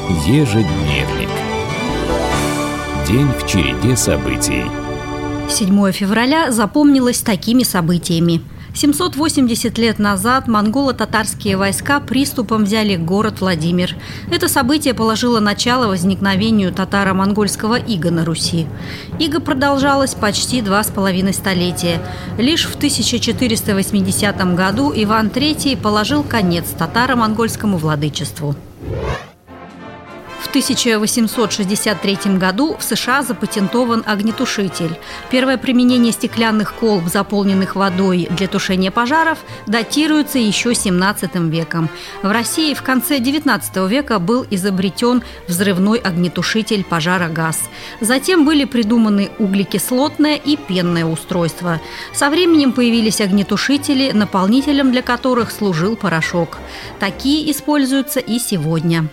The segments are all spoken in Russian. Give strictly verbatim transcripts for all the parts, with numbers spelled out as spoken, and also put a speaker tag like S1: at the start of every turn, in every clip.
S1: Ежедневник. День в череде событий.
S2: седьмое февраля запомнилось такими событиями. семьсот восемьдесят лет назад монголо-татарские войска приступом взяли город Владимир. Это событие положило начало возникновению татаро-монгольского ига на Руси. Иго продолжалось почти два с половиной столетия. Лишь в тысяча четыреста восьмидесятом году Иван Третий положил конец татаро-монгольскому владычеству. В тысяча восемьсот шестьдесят третьем году в США запатентован огнетушитель. Первое применение стеклянных колб, заполненных водой для тушения пожаров, датируется еще семнадцатым веком. В России в конце девятнадцатого века был изобретен взрывной огнетушитель пожара ГАЗ. Затем были придуманы углекислотное и пенное устройство. Со временем появились огнетушители, наполнителем для которых служил порошок. Такие используются и сегодня.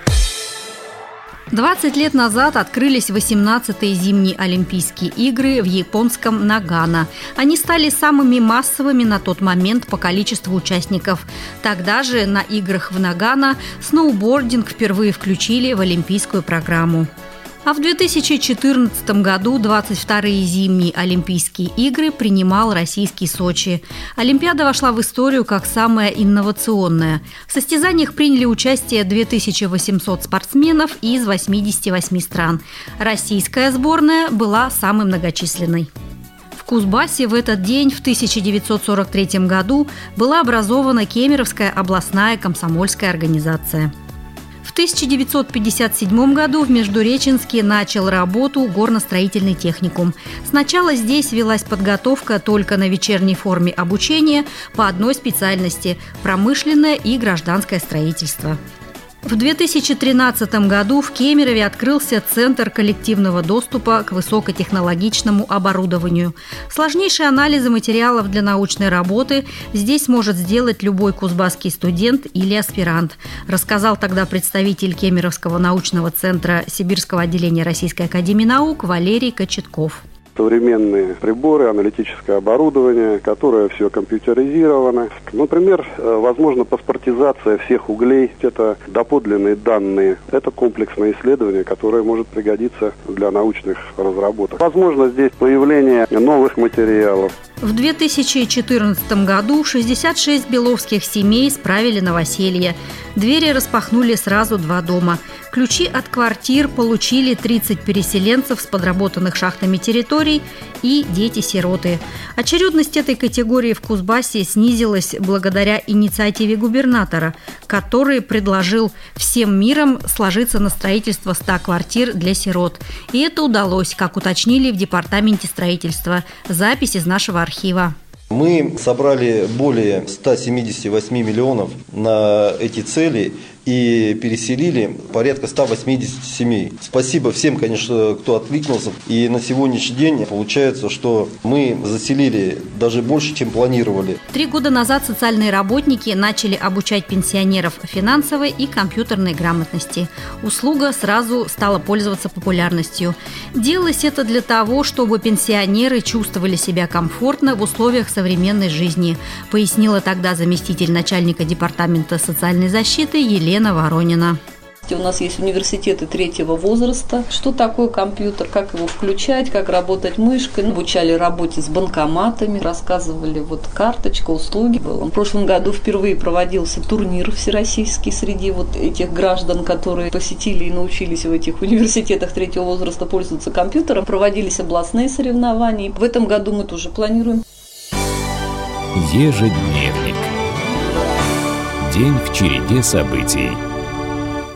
S2: двадцать лет назад открылись восемнадцатые зимние Олимпийские игры в японском Нагано. Они стали самыми массовыми на тот момент по количеству участников. Тогда же на играх в Нагано сноубординг впервые включили в олимпийскую программу. А в две тысячи четырнадцатом году двадцать вторые зимние Олимпийские игры принимал российский Сочи. Олимпиада вошла в историю как самая инновационная. В состязаниях приняли участие две тысячи восемьсот спортсменов из восьмидесяти восьми стран. Российская сборная была самой многочисленной. В Кузбассе в этот день, в тысяча девятьсот сорок третьем году, была образована Кемеровская областная комсомольская организация. В тысяча девятьсот пятьдесят седьмом году в Междуреченске начал работу горностроительный техникум. Сначала здесь велась подготовка только на вечерней форме обучения по одной специальности – промышленное и гражданское строительство. В две тысячи тринадцатом году в Кемерове открылся Центр коллективного доступа к высокотехнологичному оборудованию. Сложнейшие анализы материалов для научной работы здесь может сделать любой кузбасский студент или аспирант, рассказал тогда представитель Кемеровского научного центра Сибирского отделения Российской академии наук Валерий Кочетков.
S3: Современные приборы, аналитическое оборудование, которое все компьютеризировано. Например, возможно паспортизация всех углей, это доподлинные данные. Это комплексное исследование, которое может пригодиться для научных разработок. Возможно здесь появление новых материалов.
S2: В две тысячи четырнадцатом году шестьдесят шесть беловских семей справили новоселье. Двери распахнули сразу два дома. Ключи от квартир получили тридцать переселенцев с подработанных шахтами территорий и дети-сироты. Очередность этой категории в Кузбассе снизилась благодаря инициативе губернатора, который предложил всем миром сложиться на строительство ста квартир для сирот. И это удалось, как уточнили в департаменте строительства. Запись из нашего архива.
S4: Мы собрали более ста семидесяти восьми миллионов на эти цели и переселили порядка ста восьмидесяти семей. Спасибо всем, конечно, кто откликнулся. И на сегодняшний день получается, что мы заселили даже больше, чем планировали.
S2: Три года назад социальные работники начали обучать пенсионеров финансовой и компьютерной грамотности. Услуга сразу стала пользоваться популярностью. Делалось это для того, чтобы пенсионеры чувствовали себя комфортно в условиях современной жизни, пояснила тогда заместитель начальника департамента социальной защиты Елена Воронина.
S5: У нас есть университеты третьего возраста. Что такое компьютер, как его включать, как работать мышкой. Обучали работе с банкоматами, рассказывали вот карточка, услуги. В прошлом году впервые проводился турнир всероссийский среди вот этих граждан, которые посетили и научились в этих университетах третьего возраста пользоваться компьютером. Проводились областные соревнования. В этом году мы тоже планируем.
S1: Ежедневник. День в череде событий.